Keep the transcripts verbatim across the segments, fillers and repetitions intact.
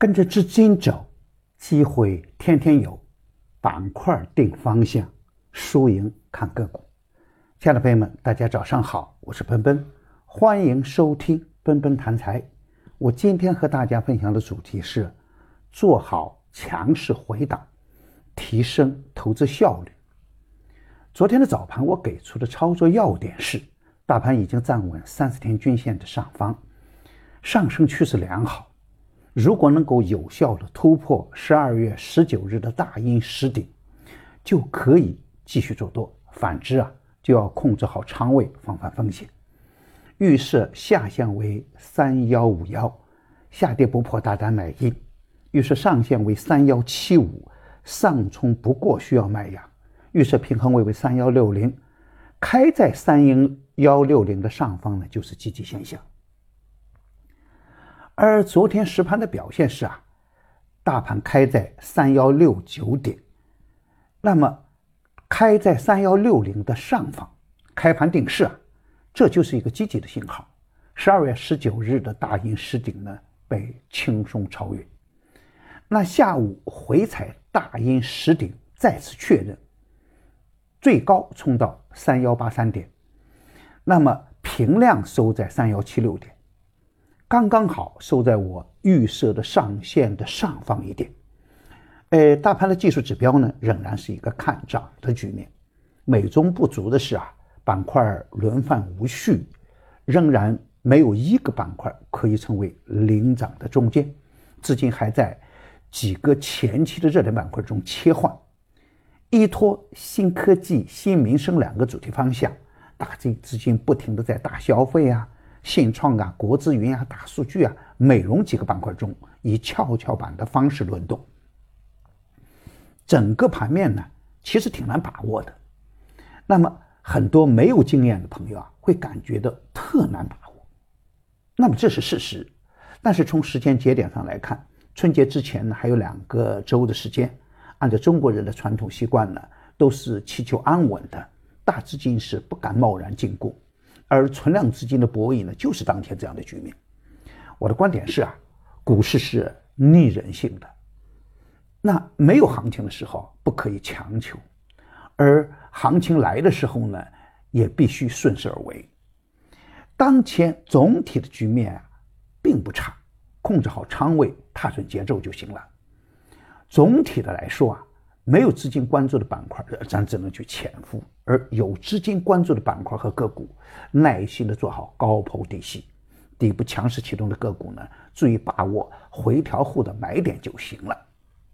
跟着资金走，机会天天有，板块定方向，输赢看个股。亲爱的朋友们，大家早上好，我是奔奔，欢迎收听奔奔谈财。我今天和大家分享的主题是做好强势回档，提升投资效率。昨天的早盘我给出的操作要点是，大盘已经站稳三十天均线的上方，上升趋势良好。如果能够有效的突破十二月十九日的大阴实顶，就可以继续做多，反之啊，就要控制好仓位，防范风险。预设下限为三一五一，下跌不破大胆买进；预设上限为三一七五，上冲不过需要卖压；预设平衡位为三一六零，开在三一六零的上方呢，就是积极现象。而昨天实盘的表现是啊，大盘开在三一六九点，那么开在三一六零的上方，开盘定势啊，这就是一个积极的信号。十二月十九日的大阴实顶呢，被轻松超越。那下午回踩大阴实顶，再次确认，最高冲到三一八三点，那么平量收在三一七六点。刚刚好收在我预设的上限的上方一点。呃，大盘的技术指标呢，仍然是一个看涨的局面。美中不足的是啊，板块轮番无序，仍然没有一个板块可以成为领涨的中间，资金还在几个前期的热点板块中切换，依托新科技、新民生两个主题方向，大资金不停地在大消费啊、信创啊、国资云啊、大数据啊、美容几个板块中以跷跷板的方式轮动。整个盘面呢，其实挺难把握的。那么很多没有经验的朋友啊，会感觉到特难把握。那么这是事实，但是从时间节点上来看，春节之前呢还有两个周的时间，按照中国人的传统习惯呢，都是祈求安稳的，大资金是不敢贸然进攻。而存量资金的博弈呢，就是当前这样的局面。我的观点是啊，股市是逆人性的。那没有行情的时候不可以强求，而行情来的时候呢，也必须顺势而为。当前总体的局面啊，并不差，控制好仓位，踏准节奏就行了。总体的来说啊，没有资金关注的板块，咱只能去潜伏；而有资金关注的板块和个股，耐心的做好高抛低吸，底部强势启动的个股呢，注意把握回调后的买点就行了。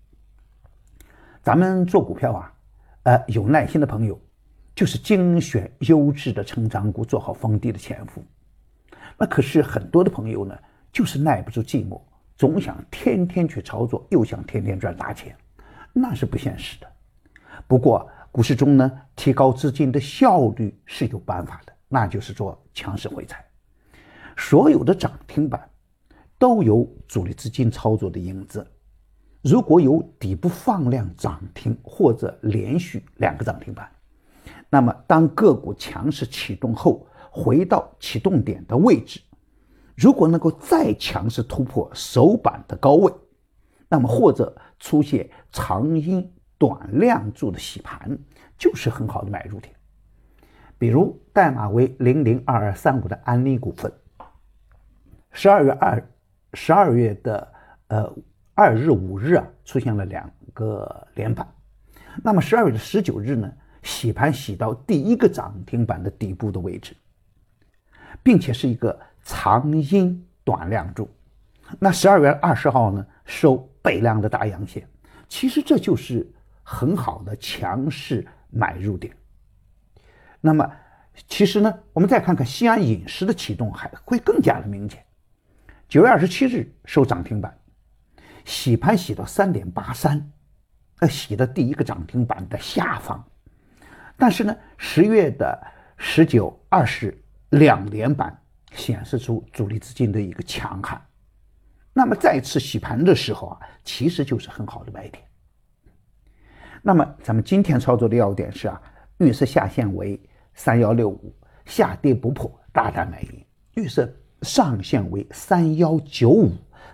咱们做股票啊，呃，有耐心的朋友，就是精选优质的成长股，做好逢低的潜伏。那可是很多的朋友呢，就是耐不住寂寞，总想天天去操作，又想天天赚大钱，那是不现实的。不过股市中呢，提高资金的效率是有办法的，那就是做强势回踩。所有的涨停板都有主力资金操作的影子，如果有底部放量涨停或者连续两个涨停板，那么当个股强势启动后，回到启动点的位置，如果能够再强势突破首板的高位，那么或者出现长阴短量柱的洗盘，就是很好的买入点。比如代码为零零二二三五的安利股份，十二月二十二月的呃二日五日啊，出现了两个连板。那么十二月的十九日呢，洗盘洗到第一个涨停板的底部的位置，并且是一个长阴短量柱。那十二月二十号呢，收背量的大阳线，其实这就是很好的强势买入点。那么其实呢，我们再看看西安饮食的启动还会更加的明显。九月二十七日收涨停板，洗盘洗到 三点八三， 呃，洗到第一个涨停板的下方。但是呢，十月的十九、二十两连板显示出主力资金的一个强悍。那么再次洗盘的时候啊，其实就是很好的买点。那么咱们今天操作的要点是啊，预设下限为三一六五，下跌不破大胆买进；预设上限为三一九五，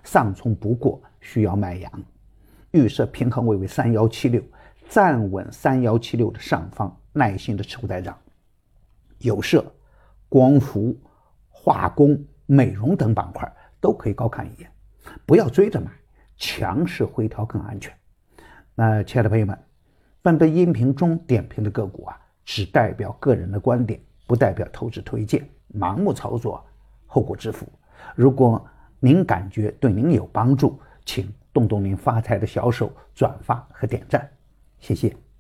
上冲不过，需要卖阳。预设平衡位为三一七六，站稳三一七六的上方，耐心的持股待涨。有色、光伏、化工、美容等板块都可以高看一眼，不要追着买，强势回调更安全。那亲爱的朋友们，本段音频中点评的个股啊，只代表个人的观点，不代表投资推荐，盲目操作后果自负。如果您感觉对您有帮助，请动动您发财的小手，转发和点赞，谢谢。